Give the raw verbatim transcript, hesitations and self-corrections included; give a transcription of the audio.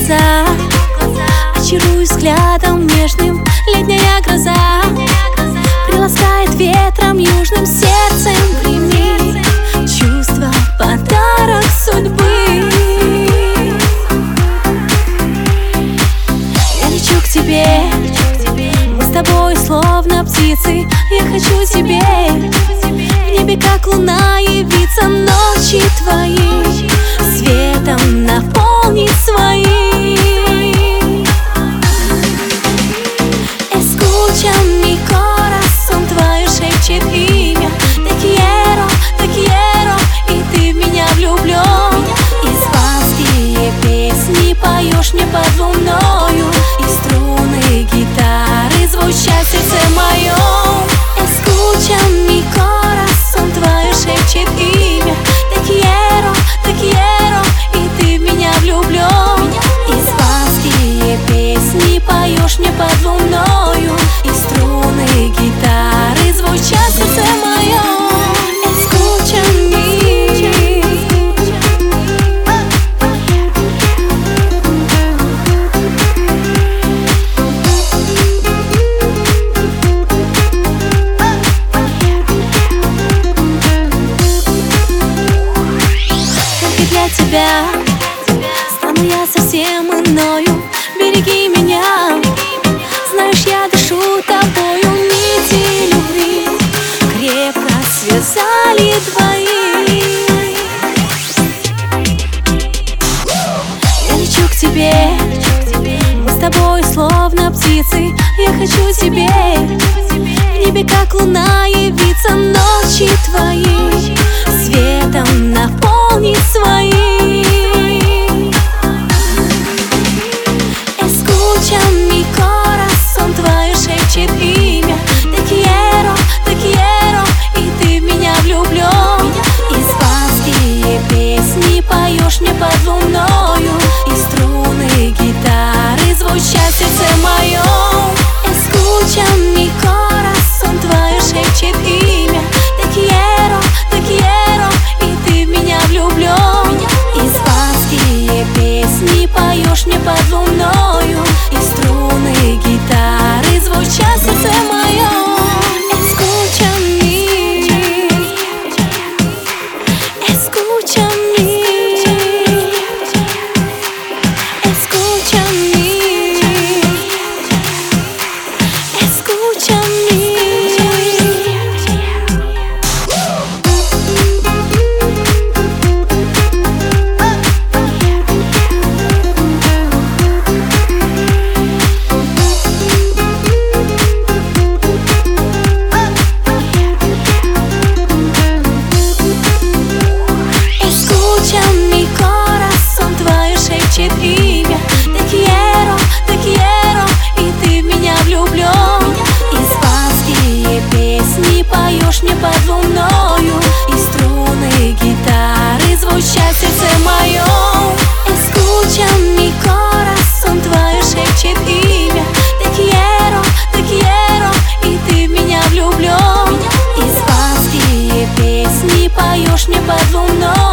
глаза, очаруюсь взглядом нежным. Летняя гроза приласкает ветром южным, сердцем прими чувство, подарок судьбы. Я лечу к тебе, мы с тобой словно птицы. Я хочу тебе в небе, как луна, явиться, ночи твои светом наполнить свои. Escucha-mi corazón, твое шепчет имя. Te quiero, te quiero, и ты в меня влюблен. Испанские песни поешь мне под луною, и струны гитары звучат в сердце моем. Escucha-mi corazón, твое шепчет имя. Te quiero, te quiero, и ты в меня влюблен. Испанские песни поешь мне под луною, и струны гитары звучат в сердце моем. Escucha-mi. Только для тебя стану я совсем иною. Береги меня, знаешь, я дышу тобою. Нити любви крепко связали двоих. Я лечу к тебе, мы с тобой словно птицы. Я хочу тебе в небе, как луна, явиться, ночи твои светом наполнить свои. Escucha-mi corazón, твое шепчет имя. Te quiero, te quiero, и ты в меня влюблен. Испанские песни поешь мне под луною, и струны гитары звучат в сердце моем. Escucha-mi corazón, твое шепчет имя. Te quiero, te quiero, и ты в меня влюблен. Испанские песни поешь мне под луною, и струны гитары звучат в сердце моем. Escucha-mi, escucha-mi, escucha-mi, escucha-mi. Escucha-mi corazón, твое шепчет имя. Te quiero, te quiero, и ты в меня влюблен. Испанские песни поешь мне под луною, и струны гитары звучат в сердце моем. Escucha-mi corazón, твое шепчет имя. Te quiero, te quiero, и ты в меня влюблен. Испанские песни поешь мне под луной,